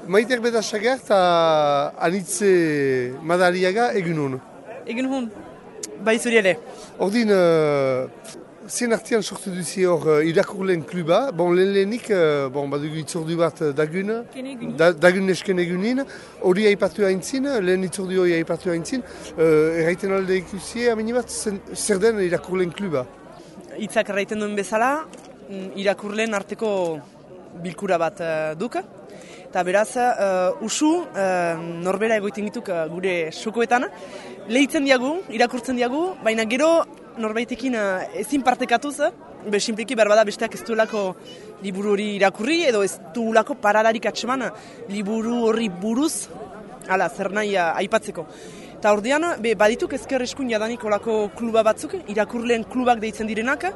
Maiter Bedasagart eta Anitze Madariaga egun hon. Egun hon, bai zuri ere. Ordin, zen artean sortu duzi hor irakurleen kluba. Bon, lehenik, badugu itzordu bat dagun nesken egunin. Hori aipatu haintzin, lehen itzordu hori aipatu haintzin. Erraiten alde ikusie, amini bat, zer den irakurleen kluba? Itzak erraiten duen bezala, irakurleen arteko bilkura bat duk. Eta beraz, usu, norbera egoiten dituk gure sokoetan. Lehitzen diagu, irakurtzen diagu, baina gero norbaitekin ezin partekatuz, simpliki behar bada besteak ez duelako liburu hori irakurri, edo ez duelako paradarik atseman liburu horri buruz, zer nahi aipatzeko. Eta ordean, badituk ezker eskun jadanik olako kluba batzuk, irakurleen klubak deitzen direnak,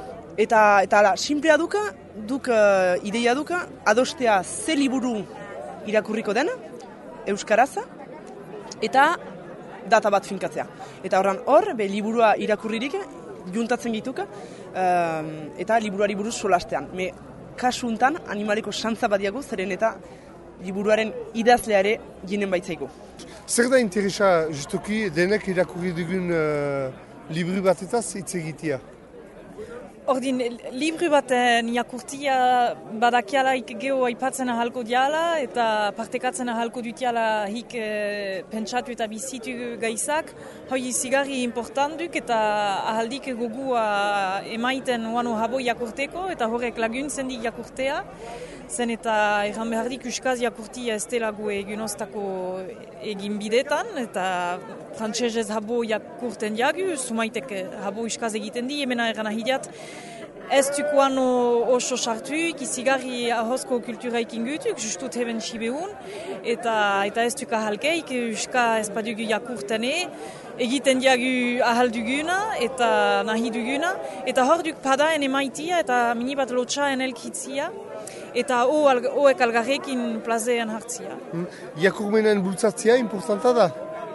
eta simplea duk ideia duka, adostea ze liburu irakurriko den, euskaraz, eta data bat finkatzea. Eta hor, liburua irakurririk, juntatzen gituka, eta liburuari buruz solastean. Kasu untan, animaleko xantza badiagu, zeren eta liburuaren idazleare jinen baitzaigu. Zer da interesa, justuki, denek irakurri dugun liburu batetaz hitz egitea? Ordin, libru baten irakurtia badakialaik geho aipatzen ahalko diala eta partekatzen ahalko dutiala hik pentsatu eta bizitu gaizak. Hoi zigarri importanduk eta ahaldik gogua emaiten oano habo jakurteko eta horrek laguntzen di jakurtea. Zen eta erran behardik uskaz jakurtia ez dela gu egunoztako egin bidetan eta frantsesez habo jakurten diagu, sumaitek habo uskaz egiten di, emena erran ahidiat. Ez dukoan oso sartuik, izigarri ahozko kulturaik ingutuk, justut heben sibeun, eta ez duk ahalkeik, uska ez badugu jakurtene, egiten diagu ahal duguna eta nahi duguna, eta hor duk padaen emaitia eta minibat lotxaen elkitzia, eta hoek algarrekin plazean hartzia. Jakurmenen bultzatzia importanta da?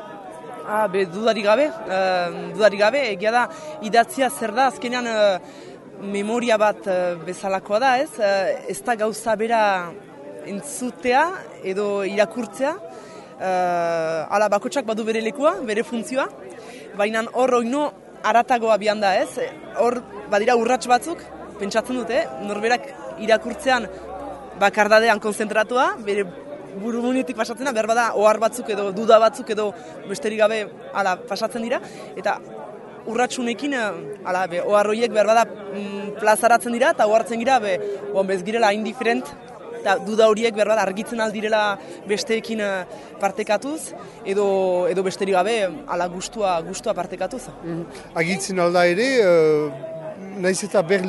Dudarik gabe, egia da, idatzia zer da, azkenean memoria bat bezalakoa da, ez da gauza bera entzutea edo irakurtzea, bakotsak badu bere lekua, bere funtzioa, baina hor oino aratagoa bian da, hor badira urrats batzuk, pentsatzen dute, norberak irakurtzean bakardadean konzentratua, bere burumunitik pasatzena, behar bada ohar batzuk edo duda batzuk edo besterik gabe pasatzen dira, eta urratsunekin, ohar horiek behar bada plazaratzen dira, eta ohartzen gira, bez girela indiferent, eta duda horiek behar bada argitzen aldirela besteekin partekatuz, edo besterik gabe gustua partekatuz. Agitzen alda ere, naiz eta ber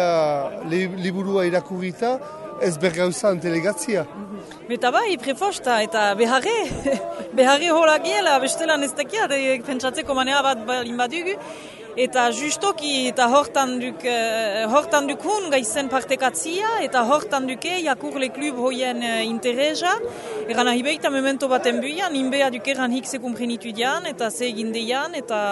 liburua irakurrita, ez bergauza antelegatzia. Eta bai, prefosta, eta beharre hola giela, bestelan ez dakia, pentsatzeko manea bat balin badugu, eta justoki eta hortan dukun gaizen partekatzia, eta hortan duke jakurle klub hoien interesa, eran ahibeita memento baten buian, inbea dukeran hikse kumprenitu dian, eta ze egin deian,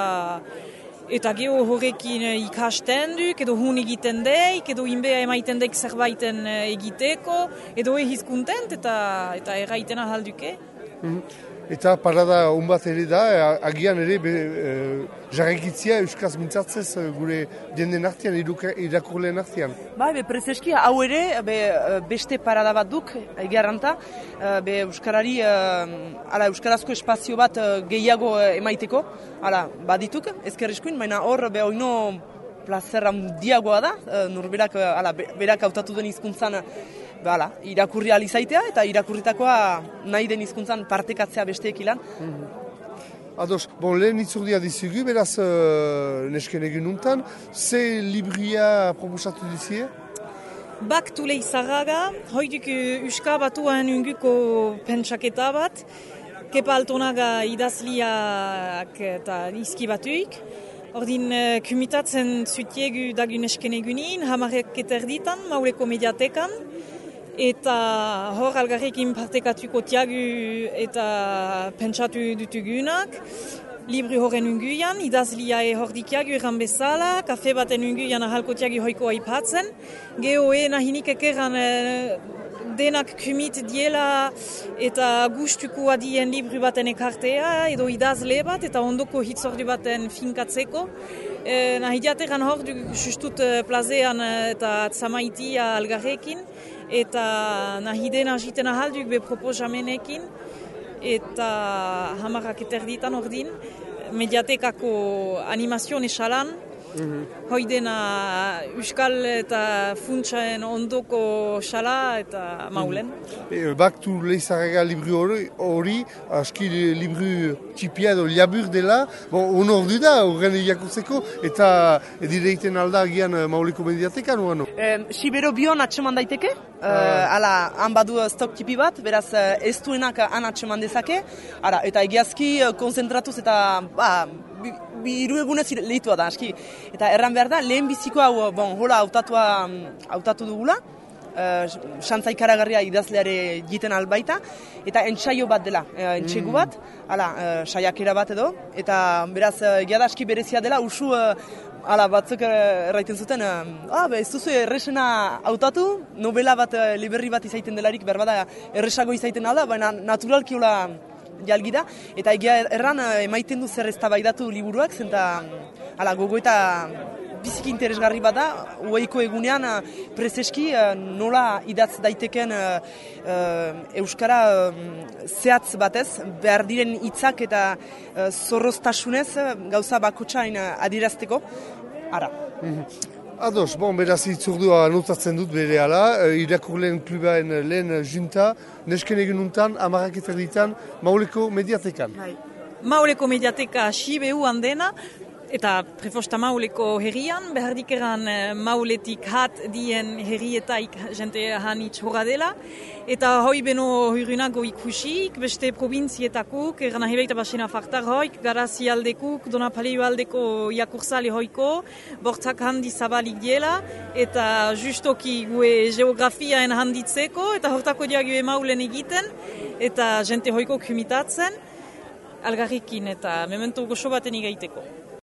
eta geho horrekin ikasten duk, edo hun egiten deik, edo inbea emaiten deik zerbaiten egiteko, edo hizkuntent eta erraiten ahalduke. Eta parada honbat ere da, agian ere jarraikitzia euskaz mintzatzez gure jenden artean, irakurleen artean. Prezeski, hau ere, beste parada bat duk, egiarranta, euskarari, euskarazko espazio bat gehiago emaiteko, badituk, ezkerreskuin, baina hor, oino plazer handiagoa da, norberak, berak hautatu den hizkuntzan, irakurri alizaitea eta irakurritakoa nahi den hizkuntzan partekatzea besteek ilan. Ados, lehen itzordia dizugu, beraz nesken egin untan, ze libria proposatu dizie? Baktule izarraga, hoiduk uska batuan unguko pentsaketa bat, Kepa Altonaga idazliak eta izki batuik. Ordin kumitatzen zutiegu dagun esken egunin, hamarek eterditan, mauleko mediatekan, eta hor algarrekin partekatuko tiagu eta pentsatu dutugunak, libri horren unguian, idazlia hor dikiagu erran bezala, kafe baten unguian ahalko tiagu hoiko aipatzen, geho nahinik ekeran denak kumit diela eta gustuko adien libru baten ekartea edo idazle bat eta ondoko hitzordu baten finkatzeko. Nahi diateran hor du justut plazean eta tzamaitia algarrekin eta nahi dena jiten ahalduk be proposamenekin eta hamarrak eterditan ordin mediatekako animazioen esalan. Hoi dena Euskal eta funtsaen ondoko xala eta maulen. Baktu Leizarraga libru hori, aski libru txipia edo labur dela, honor du da horren irakurtzeko eta direiten alda agian Mauleko mediatekan uano. Sibero bion atseman daiteke, hala han badu stok tipi bat, beraz ez duenak han atseman dezake, eta egiazki konzentratuz eta hiru egunez lehitua da, aski. Eta erran behar da, lehen biziko hau, hola hautatu dugula, xantza ikaragarria idazleare jiten albaita, eta entsaio bat dela, entsegu bat, saiakera bat edo, eta beraz, egia da aski berezia dela, usu, batzuk erraiten zuten, ez duzu erresena hautatu, novela bat, liberri bat izaiten delarik, berbada erresago izaiten alda, baina naturalki hola jalgi da, eta egia erran emaiten du zer eztabaidatu liburuak, zenta gogo eta biziki interesgarri bada, uaiko egunean prezeski nola idatz daiteken Euskara zehatz batez, behar diren hitzak eta zorroztasunez gauza bakotxain adierazteko. Ados, beraz itzordua notatzen dut bere ala, irakurleen klubaen lehen junta, nesken egununtan, 10:00 Mauleko mediatekan. Mauleko mediateka Sibeu handena, eta prefosta Mauleko herrian, behardik eran Mauletik hat dien herrietaik jente hanitz horra dela, eta hoi beno hurrunago ikusik, beste provintzietakuk, eran ahibeita basena fartar hoik, Garazi aldekuk, Donapaleo aldeko jakursale hoiko, bortzak handi zabalik diela, eta justoki gue geografiaen handitzeko, eta hortako diague Maulen egiten, eta jente hoiko kumitatzen, algarrikin eta memento goxo baten igaiteko.